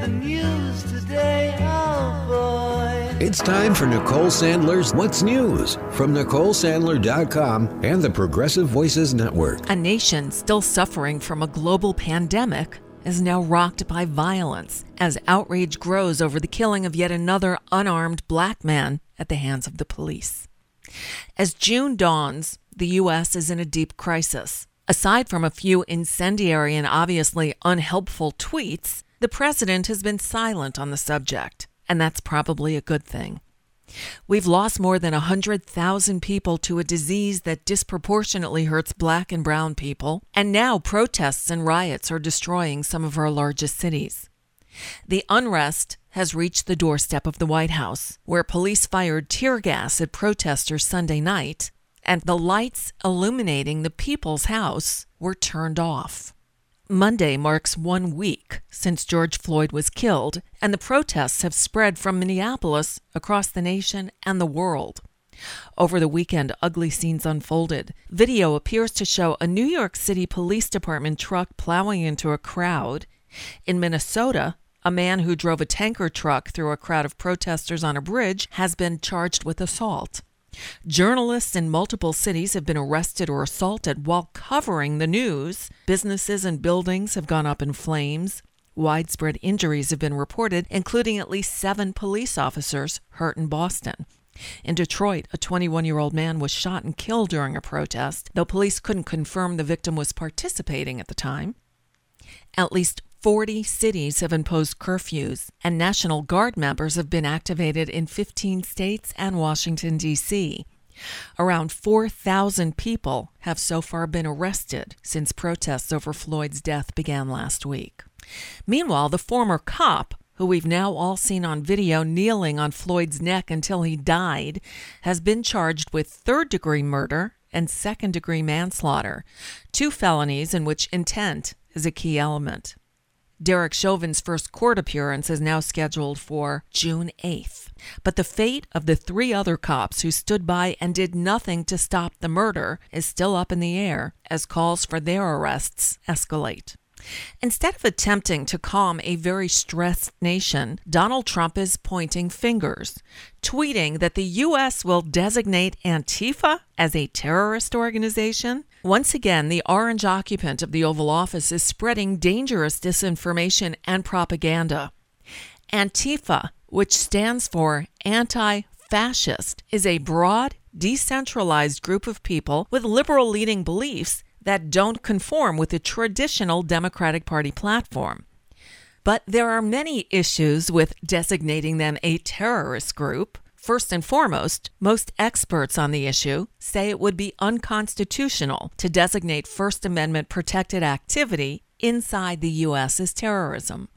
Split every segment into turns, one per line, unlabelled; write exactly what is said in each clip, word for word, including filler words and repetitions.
the news today, oh boy.
It's time for Nicole Sandler's What's News from Nicole Sandler dot com and the Progressive Voices Network.
A nation still suffering from a global pandemic is now rocked by violence as outrage grows over the killing of yet another unarmed black man at the hands of the police. As June dawns, the U S is in a deep crisis. Aside from a few incendiary and obviously unhelpful tweets, the president has been silent on the subject, and that's probably a good thing. We've lost more than one hundred thousand people to a disease that disproportionately hurts black and brown people, and now protests and riots are destroying some of our largest cities. The unrest has reached the doorstep of the White House, where police fired tear gas at protesters Sunday night, and the lights illuminating the People's House were turned off. Monday marks one week since George Floyd was killed, and the protests have spread from Minneapolis across the nation and the world. Over the weekend, ugly scenes unfolded. Video appears to show a New York City Police Department truck plowing into a crowd. In Minnesota, a man who drove a tanker truck through a crowd of protesters on a bridge has been charged with assault. Journalists in multiple cities have been arrested or assaulted while covering the news. Businesses and buildings have gone up in flames. Widespread injuries have been reported, including at least seven police officers hurt in Boston. In Detroit, a twenty-one-year-old man was shot and killed during a protest, though police couldn't confirm the victim was participating at the time. At least forty cities have imposed curfews, and National Guard members have been activated in fifteen states and Washington, D C Around four thousand people have so far been arrested since protests over Floyd's death began last week. Meanwhile, the former cop, who we've now all seen on video kneeling on Floyd's neck until he died, has been charged with third-degree murder and second-degree manslaughter, two felonies in which intent is a key element. Derek Chauvin's first court appearance is now scheduled for June eighth. But the fate of the three other cops who stood by and did nothing to stop the murder is still up in the air as calls for their arrests escalate. Instead of attempting to calm a very stressed nation, Donald Trump is pointing fingers, tweeting that the U S will designate Antifa as a terrorist organization. Once again, the orange occupant of the Oval Office is spreading dangerous disinformation and propaganda. Antifa, which stands for anti-fascist, is a broad, decentralized group of people with liberal-leaning beliefs that don't conform with the traditional Democratic Party platform. But there are many issues with designating them a terrorist group. First and foremost, most experts on the issue say it would be unconstitutional to designate First Amendment protected activity inside the U S as terrorism.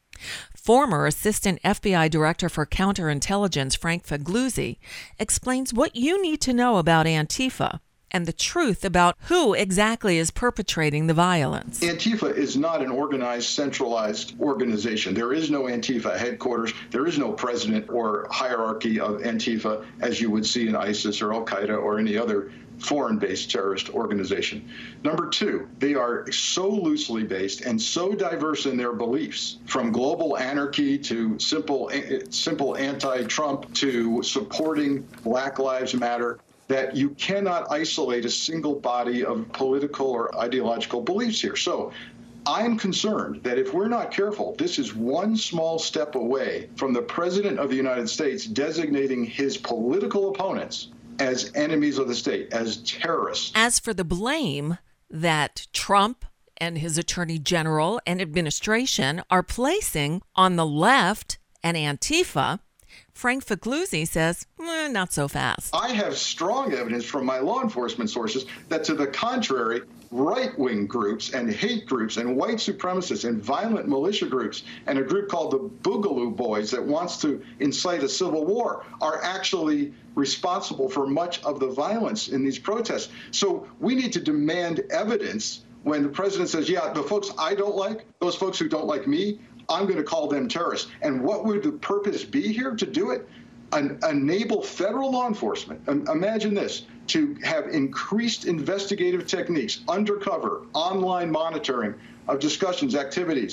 Former Assistant F B I Director for Counterintelligence Frank Figliuzzi explains what you need to know about Antifa and the truth about who exactly is perpetrating the violence.
Antifa is not an organized, centralized organization. There is no Antifa headquarters. There is no president or hierarchy of Antifa as you would see in ISIS or Al-Qaeda or any other foreign-based terrorist organization. Number two, they are so loosely based and so diverse in their beliefs, from global anarchy to simple, simple anti-Trump to supporting Black Lives Matter, that you cannot isolate a single body of political or ideological beliefs here. So I'm concerned that if we're not careful, this is one small step away from the President of the United States designating his political opponents as enemies of the state, as terrorists.
As for the blame that Trump and his attorney general and administration are placing on the left and Antifa, Frank Figliuzzi says, eh, not so fast.
I have strong evidence from my law enforcement sources that, to the contrary, right-wing groups and hate groups and white supremacists and violent militia groups and a group called the Boogaloo Boys that wants to incite a civil war are actually responsible for much of the violence in these protests. So we need to demand evidence when the president says, yeah, the folks I don't like, those folks who don't like me, I'm going to call them terrorists. And what would the purpose be here to do it? An, enable federal law enforcement, um, imagine this, to have increased investigative techniques, undercover, online monitoring of discussions, activities,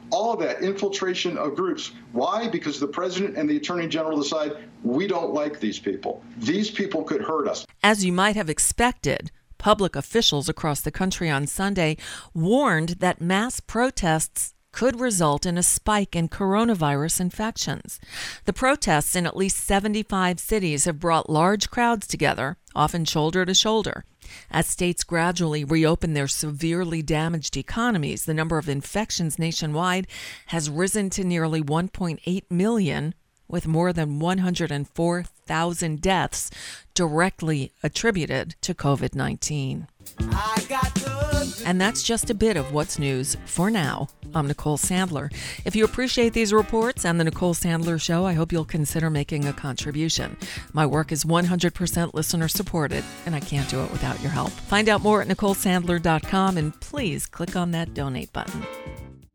all of that infiltration of groups. Why? Because the president and the attorney general decide we don't like these people. These people could hurt us.
As you might have expected, public officials across the country on Sunday warned that mass protests could result in a spike in coronavirus infections. The protests in at least seventy-five cities have brought large crowds together, often shoulder to shoulder. As states gradually reopen their severely damaged economies, the number of infections nationwide has risen to nearly one point eight million, with more than one hundred four thousand deaths directly attributed to covid nineteen.
I got good.
And that's just a bit of what's news for now. I'm Nicole Sandler. If you appreciate these reports and the Nicole Sandler Show, I hope you'll consider making a contribution. My work is one hundred percent listener supported, and I can't do it without your help. Find out more at Nicole Sandler dot com, and please click on that donate button.